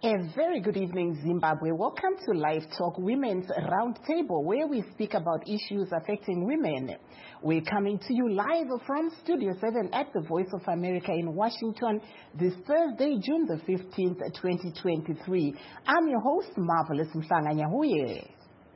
A very good evening, Zimbabwe. Welcome to Live Talk Women's Roundtable, where we speak about issues affecting women. We're coming to you live from Studio 7 at the Voice of America in Washington this Thursday, June the 15th, 2023. I'm your host, Marvelous Mhlanga-Nyahuye.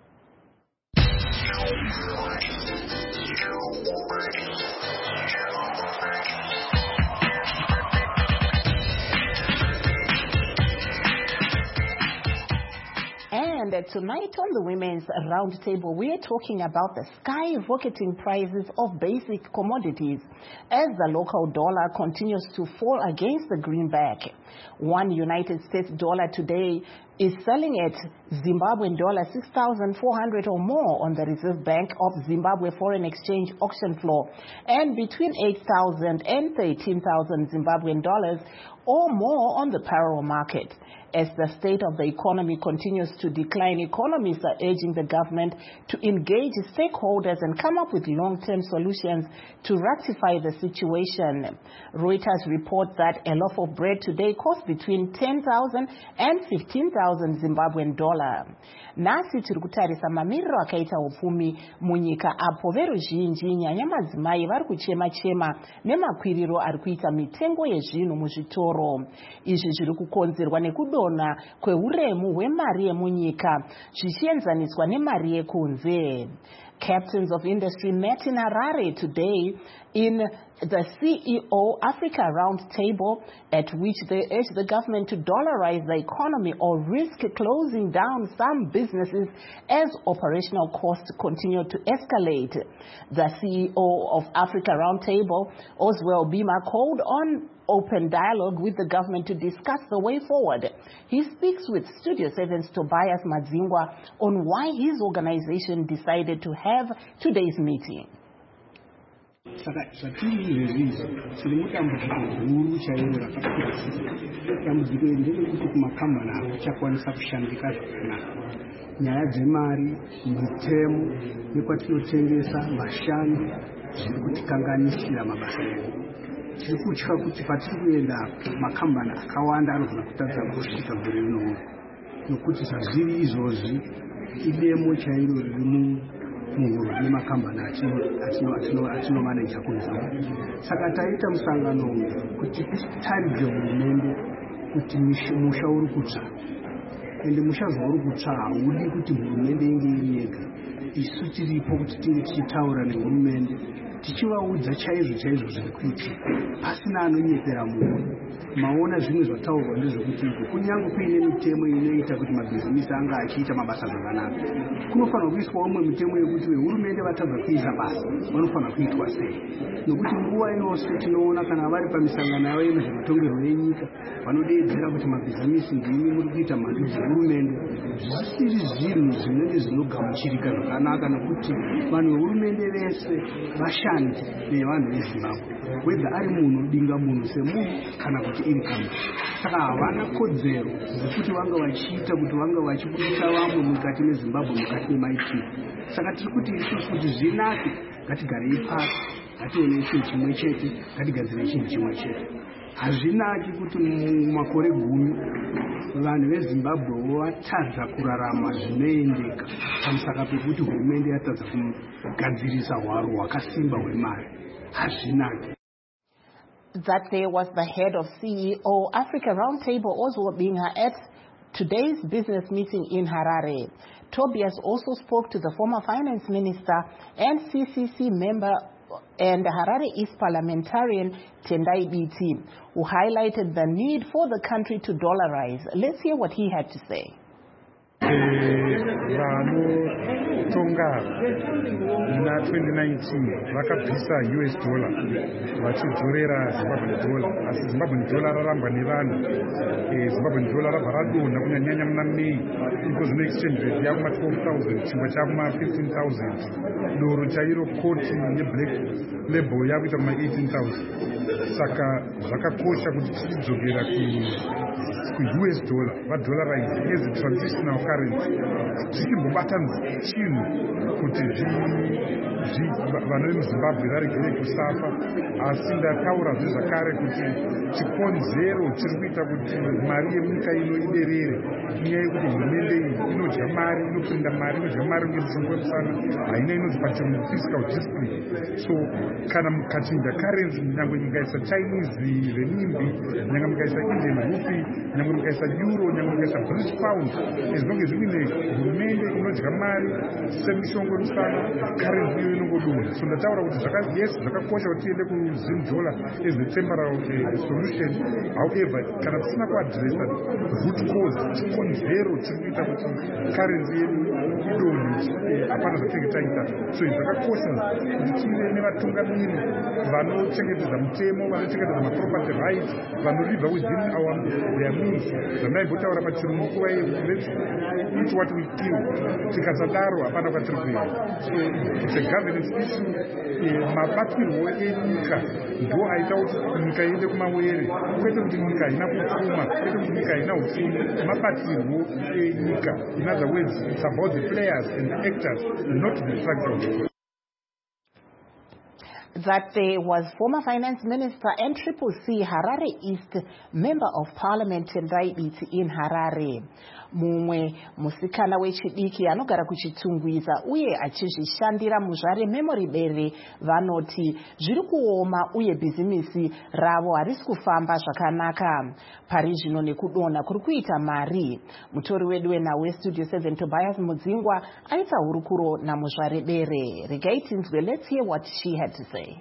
And tonight on the Women's Roundtable, we are talking about the skyrocketing prices of basic commodities as the local dollar continues to fall against the greenback. One United States dollar today is selling at Zimbabwean dollar 6,400 or more on the Reserve Bank of Zimbabwe foreign exchange auction floor, and between 8,000 and 13,000 Zimbabwean dollars or more on the parallel market. As the state of the economy continues to decline, economists are urging the government to engage stakeholders and come up with long-term solutions to rectify the situation. Reuters report that a loaf of bread today costs between 10,000 and 15,000 Zimbabwean dollar. Nasi tiri kutarisa mamiriro akaita upfumi munyika apo veruzhinji nyanya madzimai vari kuchema-chema nemakwiriro ari kuita mitengo yezvinhu muzvitoro. Izvi zviri kukonzerwa nekudonha kweuremu hwemari yemunyika zvichienzaniswa nemari yekunze. Captains of industry met in Harare today in the CEO Africa Roundtable, at which they urged the government to dollarize the economy or risk closing down some businesses as operational costs continue to escalate. The CEO of Africa Roundtable, Oswald Bima, called on open dialogue with the government to discuss the way forward. He speaks with Studio 7's Tobias Madzingwa on why his organization decided to have today's meeting. Saka zvatiri izvi tiri mudambudziko guru chairo rakakura. Dambudziko iri nderekuti kumakambani hakuchakwanisa kushandika zvakanaka. Nyaya dzemari, mitemo nekwatinotengesa, mashanu zviri kutikanganisira mabasa edu. Tiri kutya kuti patiri kuenda makambani akawanda anogona kutadza kusvika gore rino, nokuti zvazviri izvozvi idemo chairo riri muhuro nemakambani atinomaneja kunzvimbo. Saka taita musangano kuti taridze hurumende kuti musha uri kutsva, ende musha zvauri kutsva haudi kuti hurumende inge iri yega. Isu tiripo kuti tinge tichitaura nehurumende tichivaudza chaizvo zviri kuitika pasina anonyepera munhu. Maona zvimwe zvataurwa ndezvekuti kunyange kuine mitemo inoita kuti mabhizinisi anga achiita mabasa zvakanaka, kunofanira kuiswa umwe mitemo yekuti vehurumende vatadza kuisa basa vanofanira kuitwa sei. Nokuti nguva yose tinoona kana vari pamisangano yavo yemuzvematongerwo enyika vanodeedzera kuti mabhizinisi ndimi muri kuita mhando dzehurumende, zvisiri zvinhu zvinenge zvinogamuchirika zvakanaka, nokuti vanhu vehurumende vese vashandi nevanhu veZimbabwe, wega ari munhu dinga munhu semunhu kana kuti iri kambani. Saka havana kodzero dzekuti vanga vachiita kuti vanga vachibudisa vamwe mukati meZimbabwe, mukati memaitiro. Saka tiri kuti isusu kuti zvinake ngatigarei pasi, ngatione chinhu chimwe chete, ngatigadzire chinhu chimwe chete. Hazvinaki kuti mumakore 10 vanhu veZimbabwe vatadza kurarama zvinoendeka pamusaka pekuti hurumende yatadza kugadzirisa hwaro hwakasimba hwemari. Hazvinaki. That there was the head of CEO Africa Roundtable, Oswald Bima, at today's business meeting in Harare. Tobias also spoke to the former finance minister and CCC member and Harare East parliamentarian Tendai Biti, who highlighted the need for the country to dollarize. Let's hear what he had to say. Vanotonga na 2019 vakabvisa US dollar vachidzorera Zimbabwean dollar, asi Zimbabwean dollar rarambwa nevanhu. Zimbabwean dollar rabva radonha kunyanya muna May, because ne exchange rate yakuma 12,000 chingwa chakuma 15,000, doro chairo koti neblack label yakuita kuma 18,000. Saka zvakakosha kuti tichidzokera US dollar vadollarize as a transitional currency zvichimbobatanidza chinhu kuti vana vemuzimbabwe varegere kusafa. Asi ndataura zvezvakare kuti chikonzero chiri kuita kuti mari yemunyika ino iderere inyaya yekuti hurumende iyi inodya mari, inopinda mari, inodya mari ngemusungo wemusana, haina inonzi pachirungu fiscal discipline. So kana mukachinja currency, nyangwe mukaisa Chinese renminbi, nyangwe mukaisa Indian rupee, nyangwe mukaisa euro, nyangwe mukaisa British pound, as long as muine hurumende inodya mari semushongo wemusana, currency iyo inongodunha. So ndataura kuti yes, zvakakosha kuti tiende kuzim dollar as a temporal solution. However, kana tisina kuadresa root cause, chikonzero chiri kuita kuti currency yedu idonhe, hapana zvatinenge taita. So zvakakosha kuti tive nevatungamiri vanochengetedza mutemo, vanochengetedza maproperty rights, vanoribva within their means. Zvandaimbotavura pachirungu kuva iyo kuti let's eat what we kill. Tikasadaro hapana kwatiri kuenda. So it's a governance issue. Mabatirwo enyika ndo aita kuti nyika iende kumawere, kwete kuti nyika haina kupfuma, kwete kuti nyika haina upfumi. Mabatirwo enyika. In other words, it's about the players and the actors, not the structure. That there was former Finance Minister and Triple C Harare East Member of Parliament Ndaibiti in Harare. Mumwe musikana wechidiki anogara kuchitungwiza uye achizvishandira muzvare memory bere vanoti zviri kuoma uye bhizimisi ravo harisi kufamba zvakanaka. Pari zvino nekudonha kuri kuita mari. Mutori wedu weNhawe Studio 7 Tobias Mudzingwa aita hurukuro namuzvare bere. Regai tinzwe, let's hear what she had to say.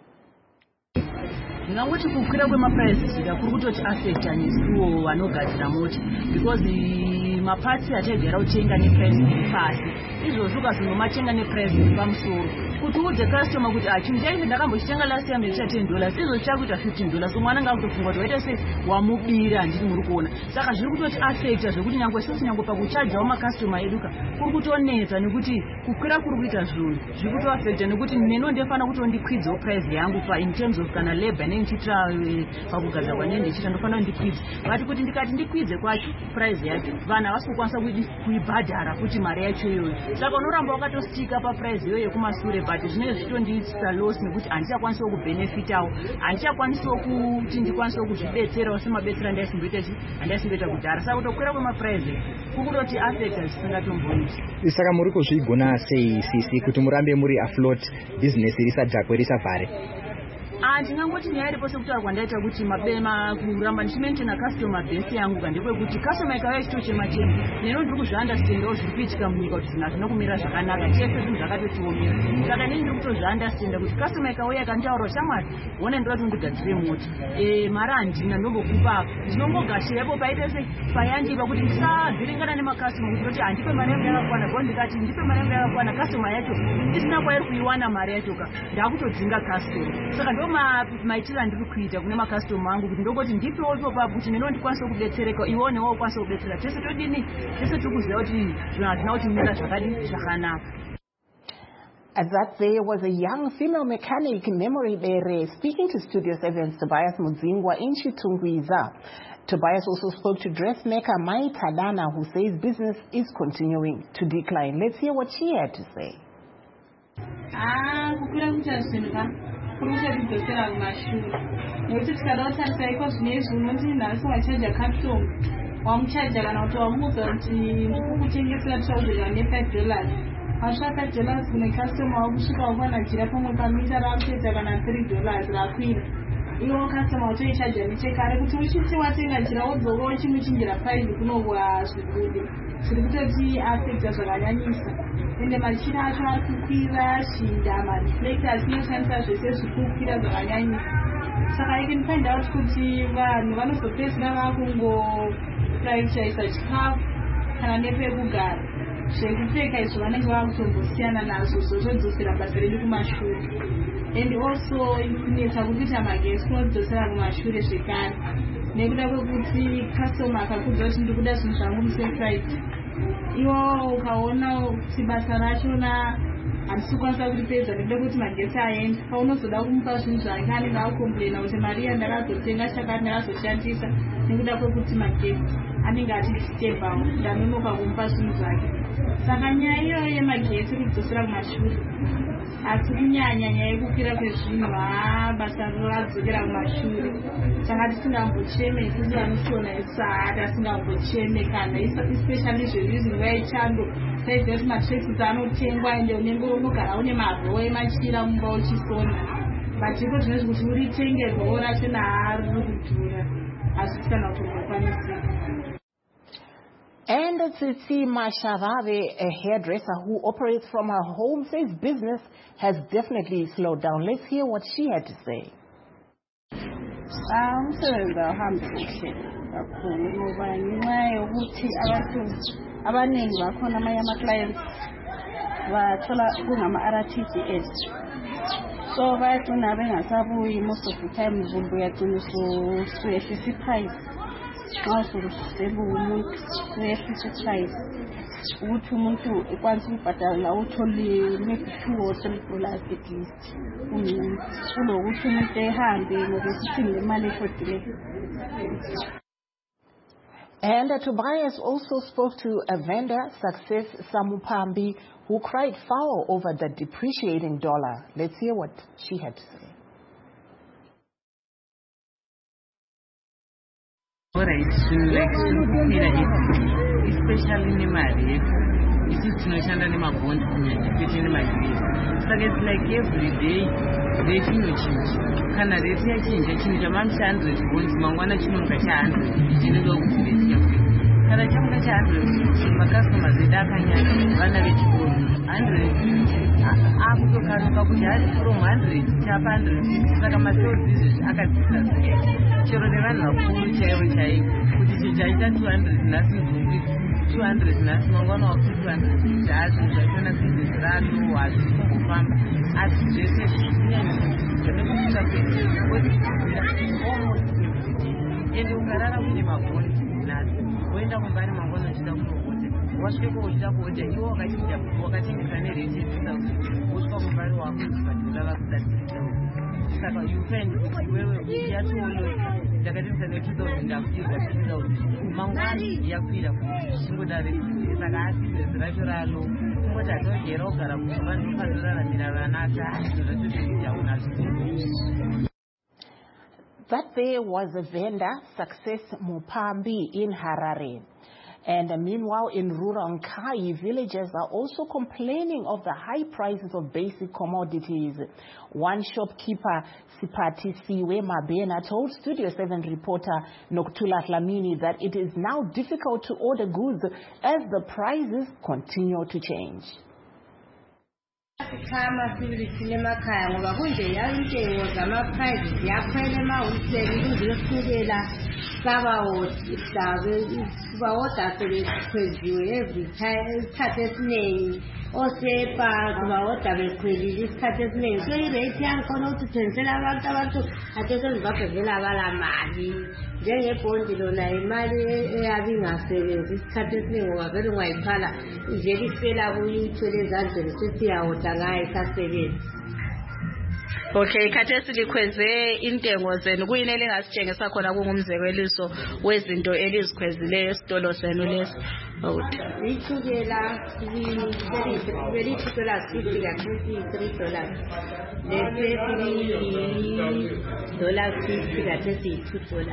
Ndingangoti kukwira kwemaprice kuri kutoti affecta nesuwo vanogadzira mota because mapatsi ategera utenga neprice iri pasi, izvozvo ukazongomatenga neprice iri pamusoro kuti udze customer kuti chimudai ndakambochitenga last year ndechita $10, izvo chakuita $15. So mwana ngakutofunga kuti waita se wamubira, handiti muri kuona. Saka zviri kutoti affecta zvekuti nyangwe isusu nyangwe pakuchajawo makastoma eduka kuri kutonetsa nekuti kukwira kuri kuita zvinhu zviri kutoaffecta nekuti neno ndefana kutondikwidzawo price yangu in terms of kana labor nendichita pakugadzira kwanenge ndichita ndofanira ndikwidze. But kuti ndikati ndikwidze kwacho price yacho vanhu havasi kukwanisa kuibhadhara kuti mari yacho iyoyo. Saka unoramba wakatostika paprice iyoyo yekumasure, but zvinenge zvichitondiitisa loss nekuti handichakwanisawo kubenefitawo, handichakwanisawo kuti ndikwanisawo kuzvidetserawo semabetsera handaisimboita kudhara. Saka kutokwira kwemaprice kukutoti affecta zvisingatomboiti. Saka muri kuzvigona sei sisi kuti murambe muri afloat, business risadhakwe risavhare? Ndingangoti nyaya iripo sekutaura kwandaita kuti kuramba ndichimaintaina customer base yangu kandekwekuti customer ikauya ichitochema chema, neno ndiri kuzviunderstandawo zviri kuitika munyika kuti zvinhu hazvina kumira zvakanaka, chese zvinhu zvakatotiomera. Saka neni ndiri kutozviunderstanda kuti customer ikauya ikanitaura shamwari wona ndira kuti ndigadzire mota, mari handina ndombokupa, ndinongogashirapo paite se payandipa kuti ndisavhiringana nemacustomer kuti ndoti handipe mari yangu yakakwana, bo ndikati ndipe mari yangu yakakwana, customer yacho isina kwairi kuiwana mari yachoka, ndakutodzinga customer. Saka ndo maitira ndiri kuita kune makastoma angu kuti ndongoti ndipewo ipopa kuti neno ndikwanisa kudetsereka, iwonewo ukwanisa kudetsera. Tese todini, tese tiri kuziva kuti zvinhu hazvina kuti mira zvakanaka. That there was a young female mechanic, Memory Bere, speaking to Studio 7's Tobias Mudzingwa in Chitungwiza. Tobias also spoke to dressmaker Mai Tadana, who says business is continuing to decline. Let's hear what she had to say. Kurucha kudzosera kumashure nekuti tikadawo tarisa iko zvinezvi unoti nhasi wachaja customer wamuchaja kana kuti wamuudza kuti ndikukutengesera tichauzera ne$5 asvaka $5 kune customer wakusvika wakuwanajira pamwe pamita rakutoita kana $3 rakwira, iwo customer watoichaja nechekare kuti uchiti watenga jira wodzoka uchimuchinjira 5 kunowa zvigude zviri kutoti affecta zvakanyanyisa. Ende machina acho ari kukwira, shinda, mareflectors inoshandisa zvese zviri kukwira zvakanyanyisa. Saka I can find out kuti vanhu vanozopedzisira vakungoprioritiza chikafu kana nepekugara, zvekupfeka izvo vanenge vakutombosiyana nazvo, zvozodzosera basa redu kumashure. And also kunetsa kuita magesi kunodzosera kumashure zvekare, nekuda kwekuti customer akakudza kuti ndikuda zvinhu zvangu musurprise, iwo ukaona kuti basa rachona handisi kukwanisa kuripedza nekuda kuti magetsi aenda. Paunozoda kumupa zvinhu zvake anenge akomplaina kuti mari yandakazotenga chakati ndakazoshandisa nekuda kwekuti magetsi anenge achidisturbawo, ndanonoka kumupa zvinhu zvake. Saka nyaya iyoyo yemagetsi kudzosera kumashure, asi kunyanya nyaya yekukwira kwezvinhu basa radzokera kumashure. Tanga tisingambocheme isusu vanoshona isusu tasingambocheme kana especially zvezvizi nguva yechando taiziva kuti matrexes anotengwa ende unenge unogara une maroo emachira mumba uchisona, but iko zvinezvi kuti uritenge roo racho naaruri kudhura, asi kana kutokwanisika. And Tsitsi Masharave, a hairdresser who operates from her home, says business has definitely slowed down. Let's hear what she had to say. Umsebenzi awuhambi kuhle kakhulu ngoba ngenxa yokuthi abaningi bakhona amanye ama-clients bathola kungama-RTGS, so bayagcina bengasabuyi. Most of the time uyagcina usuyehlisa i-price. Nxa ususebuka umuntu uyehlisa i-price ukuthi umuntu ekwanisa ukubhadala uthole maybe $2 or $3 at least kunokuthi umuntu ehambe ngoba sithi nemali eshodileyo. And Tobias also spoke to a vendor, Success Samupambi, who cried foul over the depreciating dollar. Let's hear what she had to say. Alright, especially nemari isusu tinoshanda nemabondi kunyanya kwete nemagirezi. Saka it's like every day rate inochinja. Kana rate yachinja chinhu chamamucha 100 bonds mangwana chinonga cha100 chinenge kuti rate yakwira. Kana chamuka cha100 makastomers edu akanyanya vana vechikoro 100 akutokaruka kuti hari from 100 chapa 100. Saka masales izvezvi akadzisa zake chero nevanhu vakuru chaivo chaivo kuti chichaita 200 nhasi mvumbi 200 nhasi mangwana wakuti 200 zvaazvinhu zvaitona bhizinesi rano hazviri kumbofamba, asi zvese zvinekuita kwezvira almost ende ungarara uine mabhondi nhasi woenda kumbari mangwana uchida kunohota, wasvika uchida kuhota iwo wakachinja wakatengesa nereti ye2000 wosvika kumbari wako uchibhadhira vakuda 3000. Saka you find kuti wewe yatolo ndakatengesa ne2000 ndakutirwa 3000 mangwani yakwira kuti chingodare. Saka asi ziracho ralo kungoti atogera ogara kuti vanhu vanofaniraramira vanaka zvacho. That there was a vendor, Success Mupambi, in Harare. And meanwhile, in rural Nkai, villagers are also complaining of the high prices of basic commodities. One shopkeeper, Sipati Siwe Mabena, told Studio 7 reporter Noktula Dlamini that it is now difficult to order goods as the prices continue to change. Kama sivile emakhaya ngoba kunje yaintengo zama-prices yakhwela emahholiseni kuziyosukela sabawoda sebekhweziwe every time isikhathi esiningi osepa kubawoda bekhwelile isikhathi esiningi, so irate yangikhona ukuthi uthengisela abantu ade sezibabhevela abalamali njengebhondi lona imali eyabe ingasebenzi isikhathi esiningi ngoba vele ungayikhala ivele ifela kuyo uyithwele ezandleni sithi yawoda ngayo isasebenzi. Okay, khathesi likhweze intengo zenu kuyini elingasitshengisa khona kungumzekeliso wezinto elizikhwezileyo esitolo senu lesi? Ichukela very $2.50 kakhulu $3. Lese $3.50 kakhulu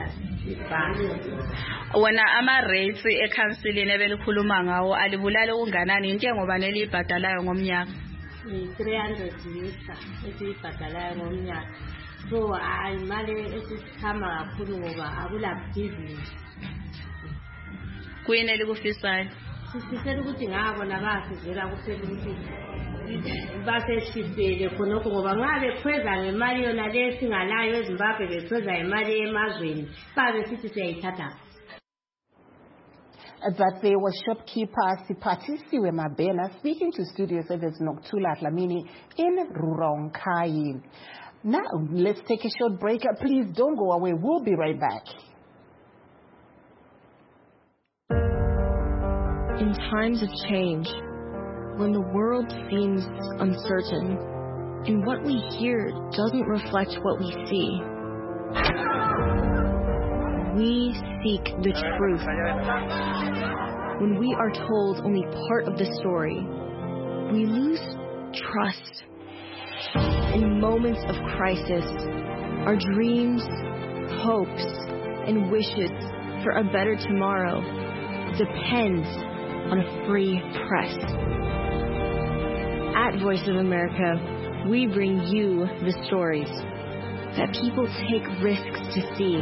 $2. Wena ama-rates ekhansilini ebelikhuluma ngawo alibulali okunganani intengo bani eliyibhadalayo ngomnyaka? 300 liter esiyibhadalayo ngomnyaka, so imali esihamba kakhulu ngoba akulabhizinisi. Kuyini elikufisayo? Sifisela ukuthi ngabona basivela kuphela ukuthi baseshisele khonokho ngoba ngabe bekhweza ngemali yona lesingalayo eZimbabwe bekhweza imali emazweni babe sithi siyayithatha. That there was shopkeeper Sipati Siwe Mabena speaking to Studio 7's Noktula Dlamini in rural Nkai. Now, let's take a short break. Please don't go away. We'll be right back. In times of change, when the world seems uncertain and what we hear doesn't reflect what we see. We seek the truth. When we are told only part of the story, we lose trust. In moments of crisis, our dreams, hopes, and wishes for a better tomorrow depends on a free press. At Voice of America, we bring you the stories that people take risks to see.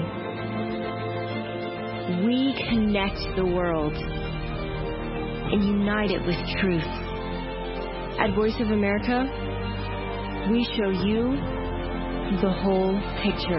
We connect the world and unite it with truth. At Voice of America, we show you the whole picture.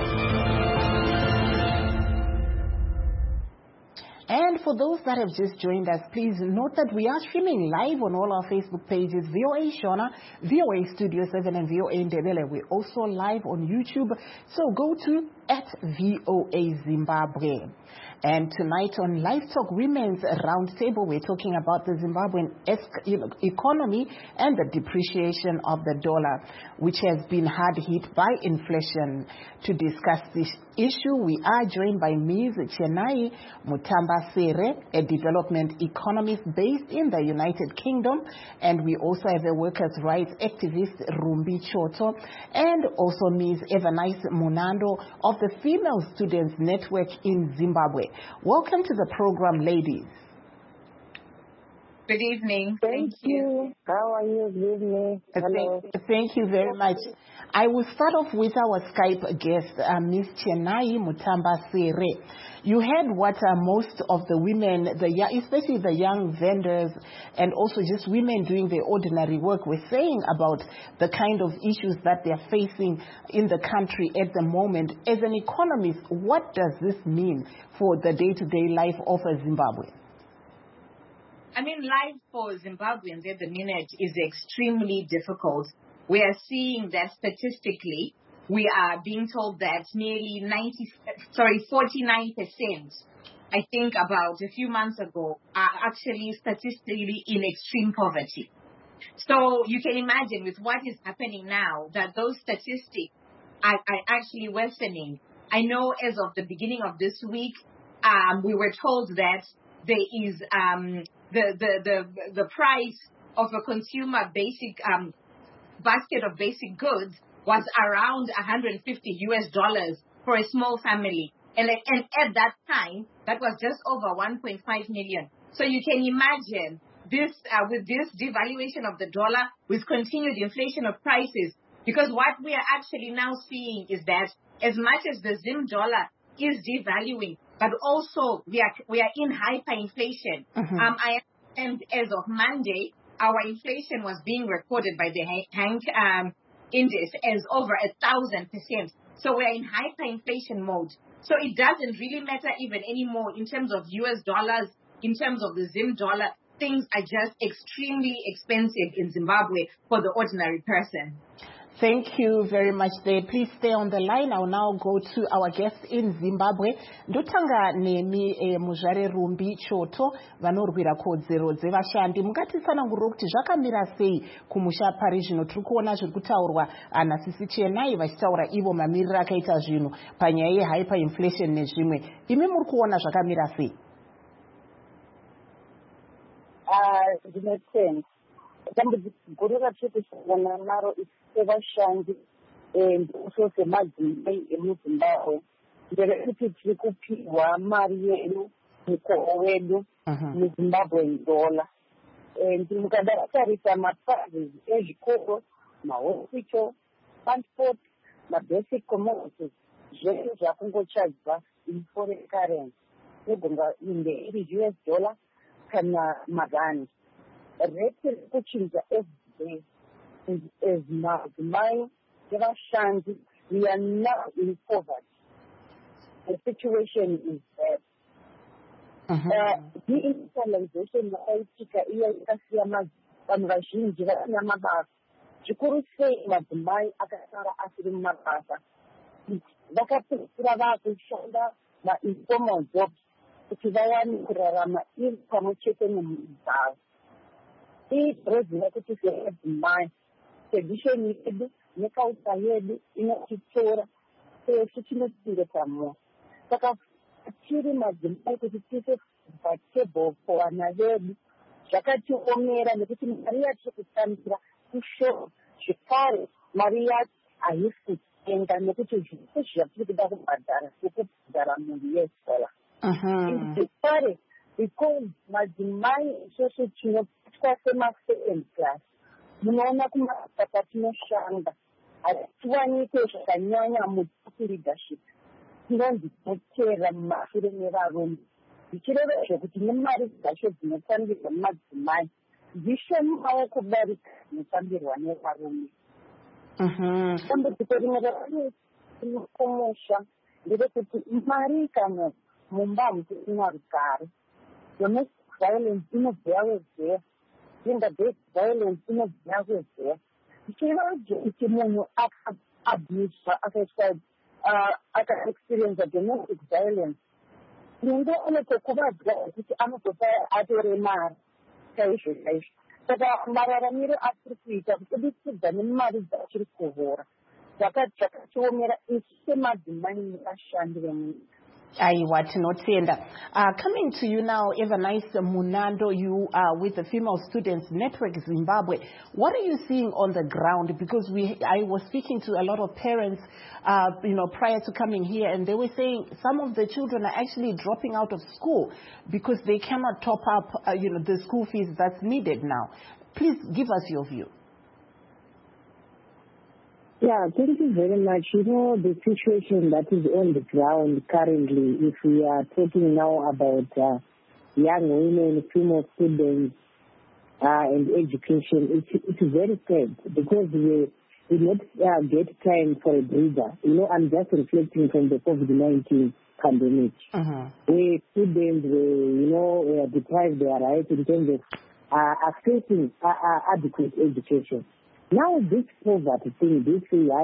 And for those that have just joined us, please note that we are streaming live on all our Facebook pages, VOA Shona, VOA Studio 7, and VOA Ndebele. We're also live on YouTube, so go to @VOA Zimbabwe. And tonight on Live Talk Women's Roundtable, we're talking about the Zimbabwean economy and the depreciation of the dollar, which has been hard hit by inflation. To discuss this issue, we are joined by Ms. Chenai Mutamba-Sere, a development economist based in the United Kingdom, and we also have a workers' rights activist, Rumbi Choto, and also Ms. Evanice Munando of the Female Students Network in Zimbabwe. Welcome to the program, ladies. Good evening. Thank you. How are you? Good evening. Hello. Thank you very much. I will start off with our Skype guest, Ms. Chenai Mutamba-Sere. You heard what most of the women, especially the young vendors and also just women doing their ordinary work, were saying about the kind of issues that they're facing in the country at the moment. As an economist, what does this mean for the day-to-day life of Zimbabwe? I mean, life for Zimbabweans at the minute is extremely difficult. We are seeing that statistically, we are being told that nearly 49%, I think about a few months ago, are actually statistically in extreme poverty. So you can imagine with what is happening now that those statistics are actually worsening. I know as of the beginning of this week, we were told that there is the price of a consumer basic basket of basic goods was around $150 for a small family. And at that time, that was just over 1.5 million. So you can imagine this with this devaluation of the dollar, with continued inflation of prices, because what we are actually now seeing is that as much as the Zim dollar is devaluing, but also we are in hyperinflation. And as of Monday, our inflation was being recorded by the Hank Index as over 1,000%. So we're in hyperinflation mode. So it doesn't really matter even anymore in terms of US dollars, in terms of the Zim dollar. Things are just extremely expensive in Zimbabwe for the ordinary person. Thank you very much there. Please stay on the line. I'll now go to our guest in Zimbabwe. Ndotanga nemi Muzhare Rumbi Choto vanorwira kodzero dzevashandi. Mungatisanangurira kuti zvakamira sei kumusha pari zvino. Tiri kuona zviri kutaurwa naSisi Chenai vachitaura ivo mamiriro akaita zvinhu panyaya yehyperinflation nezvimwe. Imi muri kuona zvakamira sei? Ndinotenda. Dambudziko guru ratiri kusangana naro sevashandi ndiso semadzimai emuZimbabwe nderekuti tiri kupihwa mari yedu mukoo wedu muZimbabwe dollar. Mukadatarisa maprices ezvikoro, mahospital, transport, mabasic commodities, zvese zvakungochadzwa in foreign currency, inogona kunge iri US dollar kana marandi. Rate rekuchinja everyday as madzimai nevashandi, we are now in poverty. The situation is bad. Deindustrialization yakaitika iya ikasiya vanhu vazhinji vasina mabasa. Zvikuru sei madzimai akasara asiri mumabasa. Vakapedzisira vakushanda ma-informal jobs kuti vawane kurarama iri pamwe chete nemhuri dzavo. ireziva kuti seedzimai tradition yedu neculture yedu inotitora sese chinotirekera mwoyo. Saka tiri madzimai kuti tiise patable kuvana vedu zvakatiomera nekuti mari yatiri kutambira kushoma zvekare mari yacho haisi kutenga nekuti zvese zvatiri kuda kubhadhara sekubhadhara mhuri yesola. Zvekare because madzimai isose tinopatwa sema-second class, munoona kumabasa tinoshanda hatiwanike zvakanyanya mutuku leadership, tinonzi tinotera mumashure nevarume. Zvichireva zvekuti nemari dzacho dzinotambirwa madzimai dzishomawo kudarika dzinotambirwa nevarume. Dambudziko rimwe ratinokomosha nderekuti mari kana mumba musina rugare, domestic violence inobveya wezera, gender-based violence inobveya wezera. Zvichireva kuti munhu akaabuswa aka-experience domestic violence, munhu unotokuvadzwa kuti anotota atore mari chaizvo chaizvo. Saka mararamiro atiri kuita kubudikidza nemari dzatiri kuhora zvakatiomera isu semadzimai nevashandi vemunyika. Aiwa, tinotenda. Coming to you now, Evernice Munando, you are with the Female Students Network Zimbabwe. What are you seeing on the ground? Because I was speaking to a lot of parents, prior to coming here, and they were saying some of the children are actually dropping out of school because they cannot top up, the school fees that's needed now. Please give us your view. Yeah, thank you very much. The situation that is on the ground currently, if we are talking now about young women, female students, and education, it's very sad because we not get time for a breather. I'm just reflecting from the COVID-19 pandemic, where students were deprived their rights in terms of accessing adequate education. Now this poverty thing, the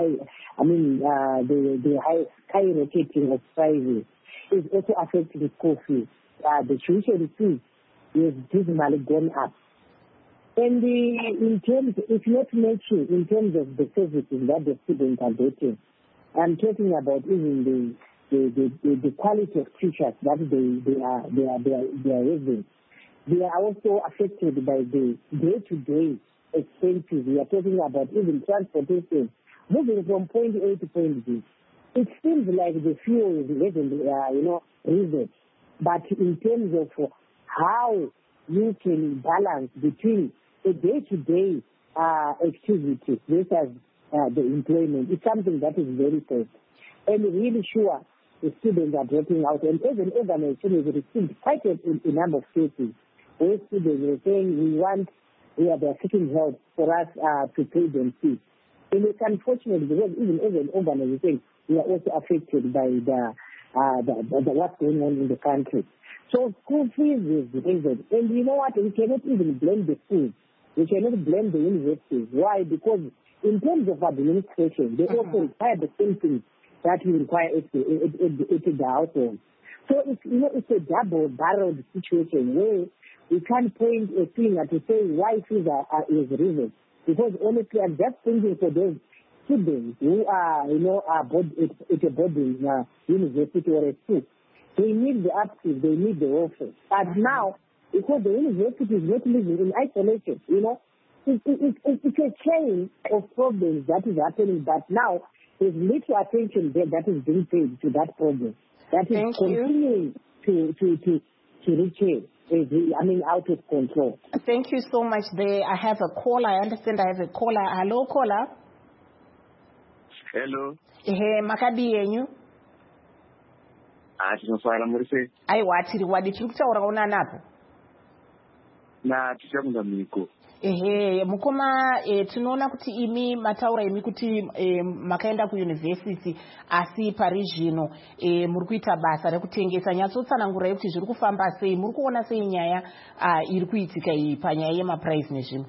skyrocketing of prices is also affecting school fees. The tuition fees is dismally gone up. And in terms, if not matching, in terms of the services that the students are getting, I'm talking about even the quality of teachers that they are having. They are also affected by the day-to-day expenses. We are talking about even transportation, moving from point A to point B. It seems like the fuel is reason, but in terms of how you can balance between a day-to-day activity versus the employment, it's something that is very tough. And really sure the students are dropping out, and as an organization we've received quite a number of cases where students are saying they are seeking help for us to pay them fees. And it's unfortunate because even as an organization, we are also affected by the what's going on in the country. So school fees is raised. And you know what? We cannot even blame the schools. We cannot blame the universities. Why? Because in terms of administration, they also require the same things that we require at the household. So it's a double-barreled situation where we can't point a finger to say why fees is reason. Because honestly, I'm just thinking for those students who are, at a boarding university or a school. They need the upkeep, they need the welfare. But now, because the university is not living in isolation, it's a chain of problems that is happening. But now, there's little attention there that is being paid to that problem. That is continuing to reach out of control. Thank you so much there. I have a caller. I understand I have a caller. Hello, caller. Hello. Makadi yenyu? Tinoswara muri sei? Aiwa, tiri wadi tiri kutaura una napo? Tichakunga miko. Mukoma tinoona kuti imi mataura imi kuti makaenda kuuniversity asi pari zvino muri kuita basa rekutengesa. Nyatsotsanangurai kuti zviri kufamba sei, muri kuona sei nyaya iri kuitika iyi panyaya yemaprice nezvino?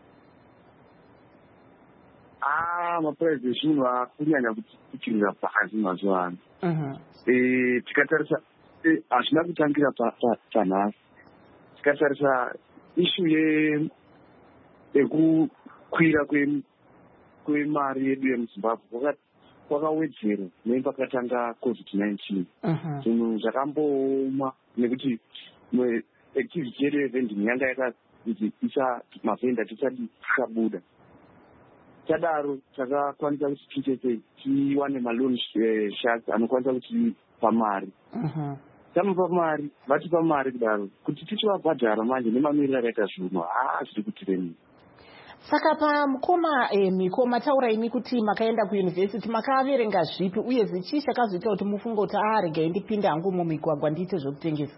Maprice ezvinhu akunyanya kuchinja pasi mazuva ano. Tikatarisa hazvina kutangira panhasi. Tikatarisa issue ekukwira kwemari yedu yemuzimbabwe kwakawedzera nepakatanga COVID-19. Zvinhu zvakambooma nekuti activity yedu yevhending yanga yakanzi mavhenda tisati tikabuda. Tadaro takakwanisa kuti tichese tiwane maloni sharks anokwanisa kutipa mari. Tamupa mari, vatipa mari kudaro kuti tichivabhadhara manje nemamiriro akaita zvino zviri kutireni. Saka pamukoma mikoma taura imi kuti makaenda kuyunivhesiti makaverenga zvipi uye zvichii chakazoita kuti mufunge kuti regai ndipinde hangu mumigwagwa ndiite zvokutengesa?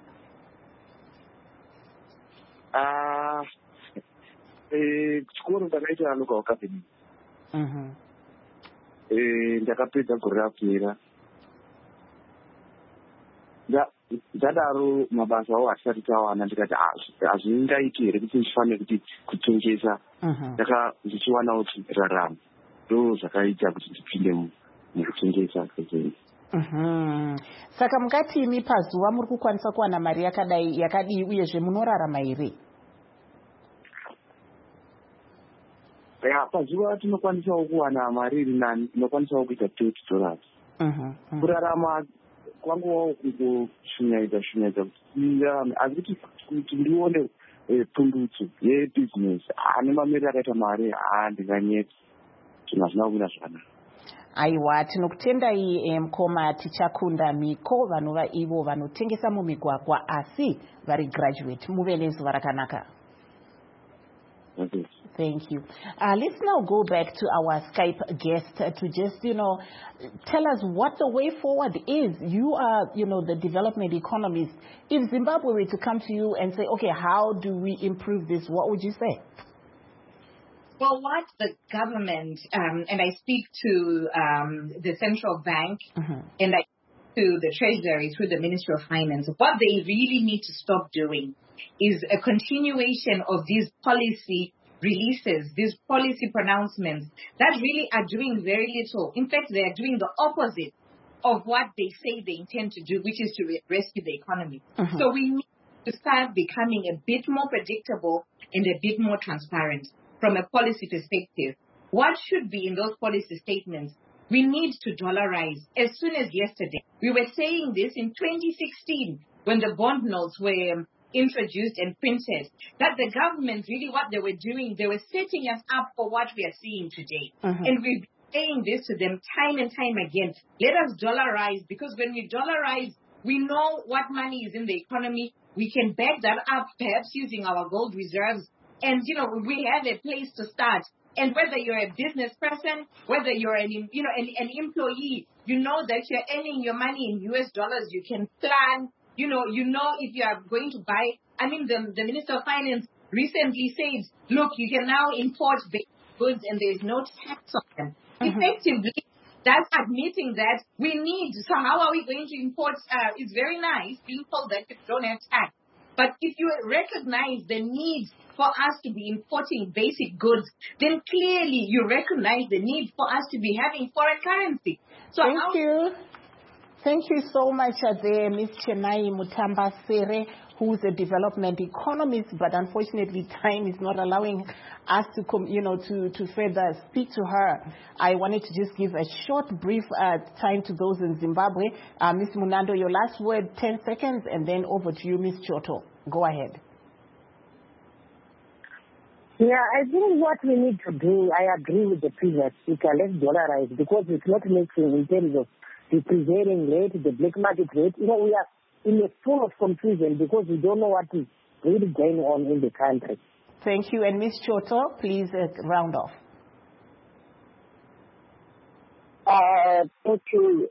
Kuchikoro ndakaita local academy. Ndakapedza gore rapera. Ndadaro mabasawo hatisati tawana ndikati hazvingaiti here kuti ndifanire kuti kutengesa. Ndichiwana kuti rarama ndo zvakaita kuti ndipinde mukutengesa. Saka mukati imi pazuva muri kukwanisa kuwana mari yakadii uyezve munorarama here? Pazuva tinokwanisawo kuwana mari iri nani, tinokwanisawo kuita $30. Kurarama kwanguwawo kungoshunyaidza asi kuti ndione pundutso yebhizinesi nemamiriro akaita mari ndinganyetse zvinhu hazvina kumira zvakanaka. Aiwa, tinokutendai mukoma tichakunda miko vanova ivo vanotengesa mumigwagwa asi vari graduate. Muve nezuva rakanaka. Thank you. Let's now go back to our Skype guest to just, tell us what the way forward is. You are, the development economist. If Zimbabwe were to come to you and say, okay, how do we improve this, what would you say? Well, what the government, and I speak to the central bank, and I speak to the treasury through the Ministry of Finance, what they really need to stop doing is a continuation of these policy releases, these policy pronouncements that really are doing very little. In fact, they are doing the opposite of what they say they intend to do, which is to rescue the economy. So we need to start becoming a bit more predictable and a bit more transparent from a policy perspective. What should be in those policy statements? We need to dollarize as soon as yesterday. We were saying this in 2016 when the bond notes were introduced and printed, that the government really what they were doing, they were setting us up for what we are seeing today. And we've been saying this to them time and time again. Let us dollarize, because when we dollarize, we know what money is in the economy. We can back that up, perhaps using our gold reserves. And, we have a place to start. And whether you're a business person, whether you're an employee, you know that you're earning your money in US dollars. You can plan. You know if you are going to buy. The Minister of Finance recently said, look, you can now import goods and there is no tax on them. Effectively, that's admitting that we need. So how are we going to import? It's very nice being told that you don't have tax. But if you recognize the need for us to be importing basic goods, then clearly you recognize the need for us to be having foreign currency. So Thank you so much, Ms. Chenai Mutambasere, who's a development economist, but unfortunately time is not allowing us to to further speak to her. I wanted to just give a short, brief time to those in Zimbabwe. Ms. Munando, your last word, 10 seconds, and then over to you, Ms. Choto. Go ahead. Yeah, I think what we need to do, I agree with the previous speaker, let's dollarize, because it's not making in terms of the prevailing rate, the black market rate. We are in a full of confusion because we don't know what is really going on in the country. Thank you. And Ms. Choto, please round off. Thank you.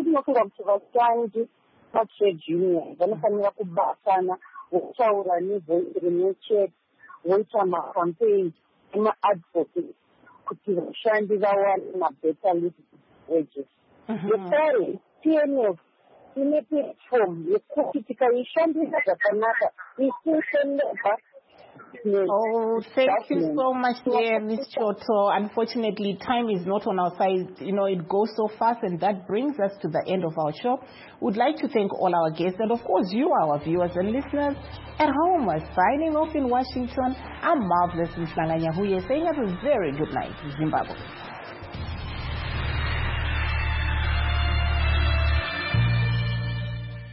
Yekare TNF ine platform yekuti tikaishandisa zvakanaka isuseneba Oh, thank you so much, dear Ms. Choto. Unfortunately, time is not on our side. You know, it goes so fast, and that brings us to the end of our show. We'd like to thank all our guests, and of course, you, our viewers and listeners at home. Signing off in Washington, I'm Marvelous Mhlanga Nyahuye, saying have a very good night, Zimbabwe.